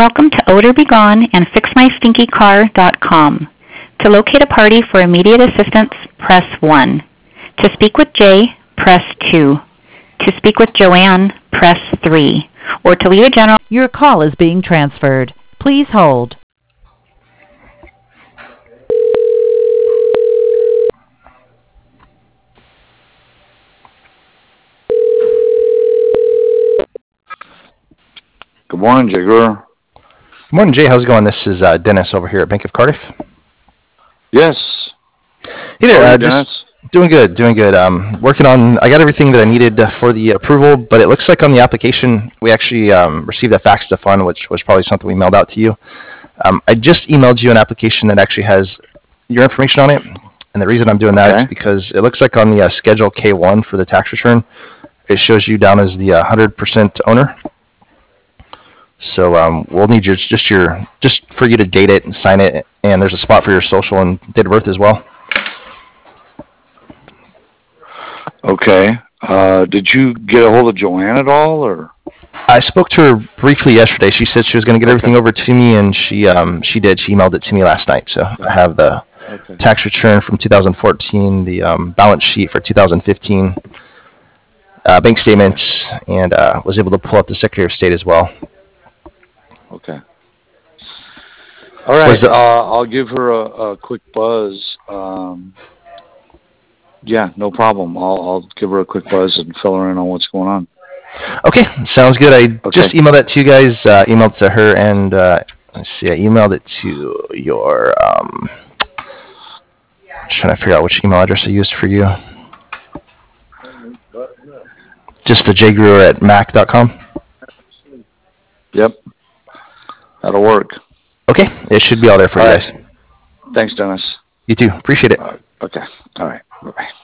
Welcome to Odor Be Gone and FixMyStinkyCar.com. To locate a party for immediate assistance, press 1. To speak with Jay, press 2. To speak with Joanne, press 3. Or to leave a general... Your call is being transferred. Please hold. Good morning, Jigger. Good morning, Jay. How's it going? This is Dennis over here at Bank of Cardiff. Yes. Hey there, Dennis. Doing good. Working on, I got everything that I needed for the approval, but it looks like on the application, we actually received a fax to fund, which was probably something we mailed out to you. I just emailed you an application that actually has your information on it. And the reason I'm doing that is because it looks like on the Schedule K1 for the tax return, it shows you down as the 100% owner. So we'll need just for you to date it and sign it, and there's a spot for your social and date of birth as well. Okay. Did you get a hold of Joanne at all, or? I spoke to her briefly yesterday. She said she was going to get everything over to me, and she did. She emailed it to me last night. So I have the tax return from 2014, the balance sheet for 2015, bank statements, and was able to pull up the Secretary of State as well. Okay. All right. I'll give her a quick buzz. Yeah, no problem. I'll give her a quick buzz and fill her in on what's going on. Okay, sounds good. I just emailed that to you guys. Emailed to her, and let's see. I emailed it to your. I'm trying to figure out which email address I used for you. Just the jgrewer@mac.com. Yep. That'll work. Okay, it should be all there for you guys. Thanks, Dennis. You too. Appreciate it. Okay. All right. Bye-bye.